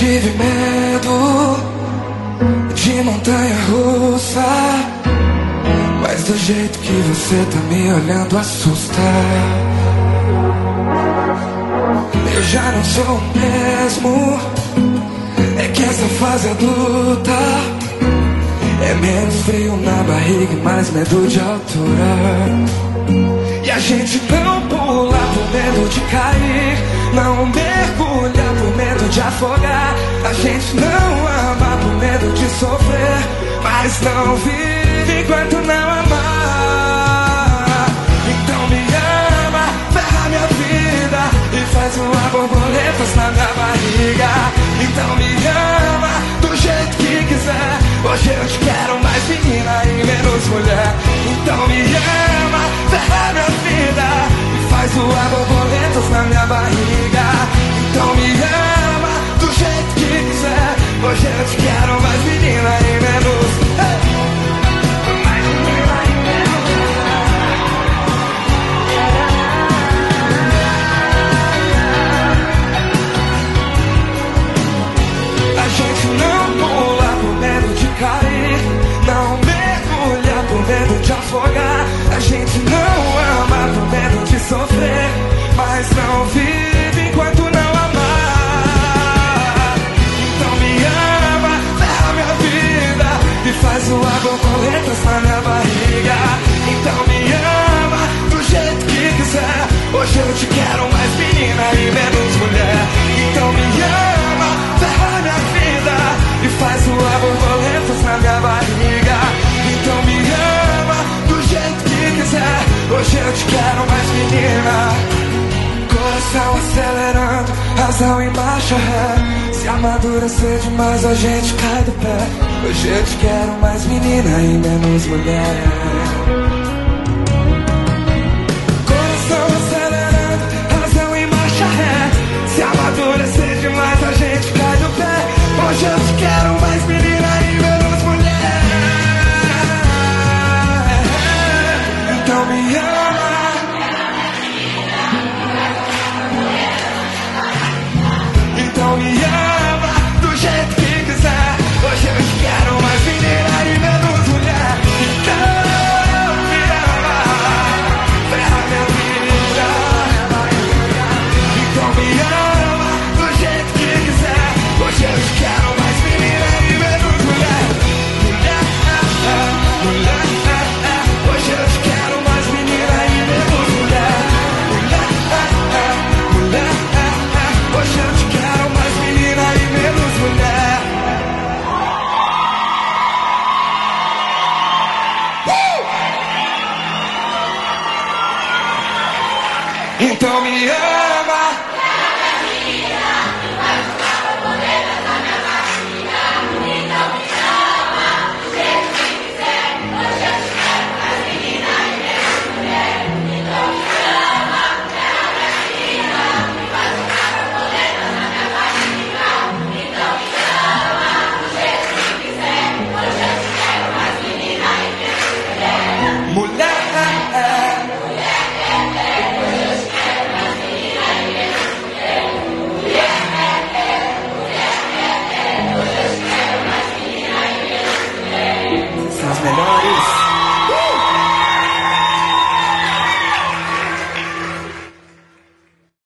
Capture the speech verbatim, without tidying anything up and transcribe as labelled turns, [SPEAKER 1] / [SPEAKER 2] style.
[SPEAKER 1] tive medo de montanha-russa, mas do jeito que você tá me olhando assusta. Eu já não sou o mesmo, é que essa fase adulta é menos frio na barriga e mais medo de altura. E a gente não pula por medo de cair, não mergulha por medo de afogar. A gente não ama por medo de sofrer, mas não vive enquanto não amar. Então me ama, ferra minha vida e faz uma borboletas na minha barriga. Então me ama do jeito que quiser, hoje eu te quero mais menina e menos mulher. Então me ama, ferra minha vida e faz voar borboletas na minha barriga. Então me ama do jeito que quiser, hoje eu te quero mais menina e menos hey! Mais menina e menos a gente não pula por medo de cair, não mergulha por medo de afogar. A gente não ama por medo de sofrer, mas não vive enquanto não amar. Então me ama, ferra minha vida e faz voar borboletas na minha barriga. Então me ama do jeito que quiser, hoje eu te quero mais menina e menos mulher. Então me ama, ferra minha vida e faz voar borboletas na minha barriga. Então me ama do jeito que quiser, hoje eu te quero mais menina. Coração acelerando, razão em marcha ré. Se amadurecer demais a gente cai do pé. Hoje eu te quero mais menina e menos mulher. Coração acelerando, razão em marcha ré. Se amadurecer demais a gente cai do pé. Hoje eu te quero mais menina e menos mulher. Então me ama. Então me ama do jeito que quiser, hoje eu te quero mais menina e menos mulher. Então me ama, ferra minha vida. Então me ama do jeito que quiser, hoje eu te quero mais menina e menos mulher. Mulher, mulher, hoje eu te quero mais menina e menos mulher. Mulher, mulher, hoje eu te quero mais menina e menos mulher. Uh! Então me ama.